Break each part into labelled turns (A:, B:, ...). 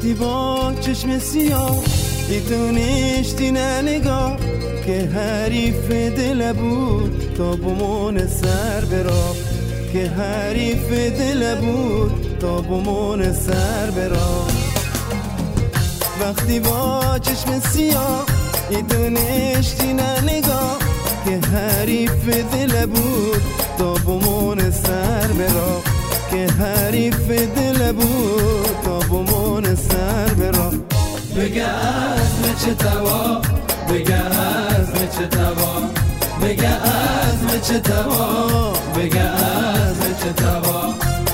A: وقتی با چشم سیاه دیدونشتی نه نگاه که حریف دل بود تا بمون سر برا که حریف دل بود تا بمون سر برا وقتی با چشم سیاه دیدونشتی نه نگاه که حریف دل بود تا بمون سر برا که حریف دل بود تا بمون سر برا
B: بگه عزم چه توا بگه عزم چه توا بگه عزم چه توا بگه عزم چه توا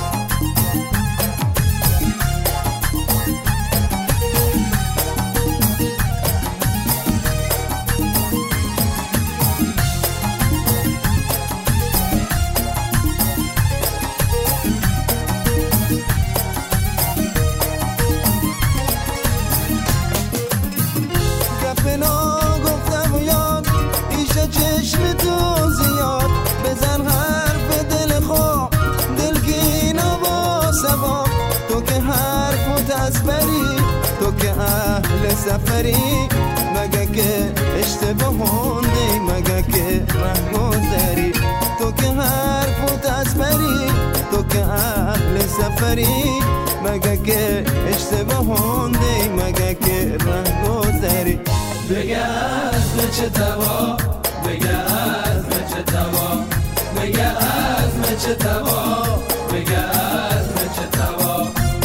A: چشم تو زیاد بزن حرف دل خواه دلگینا با سوا تو که حرف و تزبری تو که اهل سفری مگه که اشتباه هندی مگه که ره گذری تو که حرف و تزبری تو که اهل سفری مگه که اشتباه هندی مگه که ره گذری
B: بگه عزم چه توا بگه عزم چه توا بگه عزم چه توا بگه عزم چه توا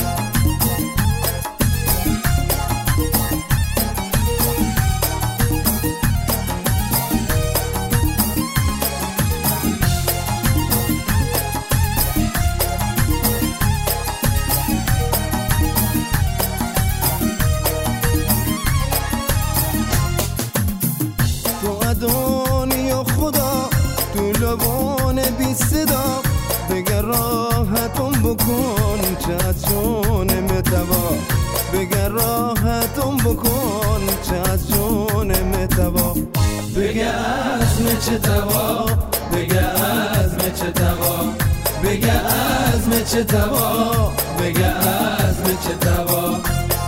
A: دنیا خدا تو لبان بی صدا بگر راحتم بکن چه از جون متوا بگر راحتم بکن چه از جون متوا
B: بگه عزم چه توا بگه عزم چه توا بگه عزم چه توا بگه عزم چه توا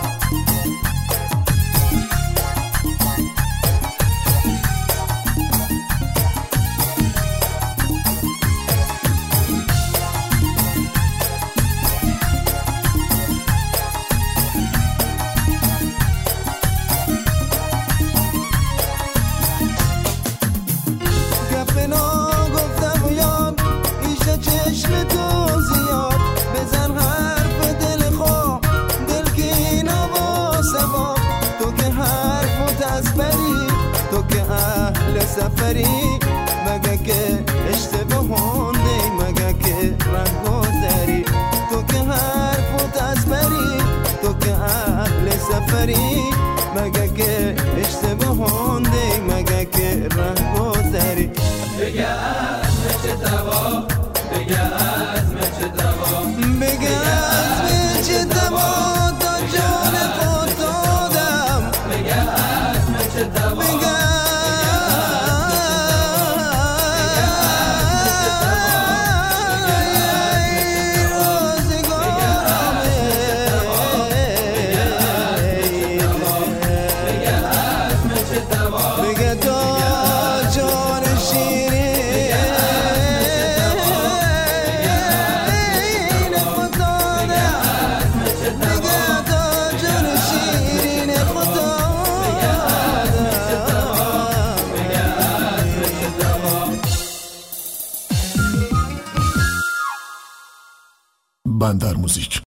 A: چشم تو زیاد بزن حرف دل خواه دلگینا با سوا تو که حرف و تزبری تو که اهل سفری مگه که اشتباه هندی مگه که ره گذری تو که حرف و تزبری تو که اهل سفری مگه که اشتباه هندی مگه که ره گذری
B: بگه عزم چه توا بگه عزم چه توا
A: بگه عزم چه توا تا جان خود دادم
B: بگه عزم چه توا
A: بگه تا جان شیرین خود دادم بگه تا جان شیرین خود دادم
C: بندر موزیک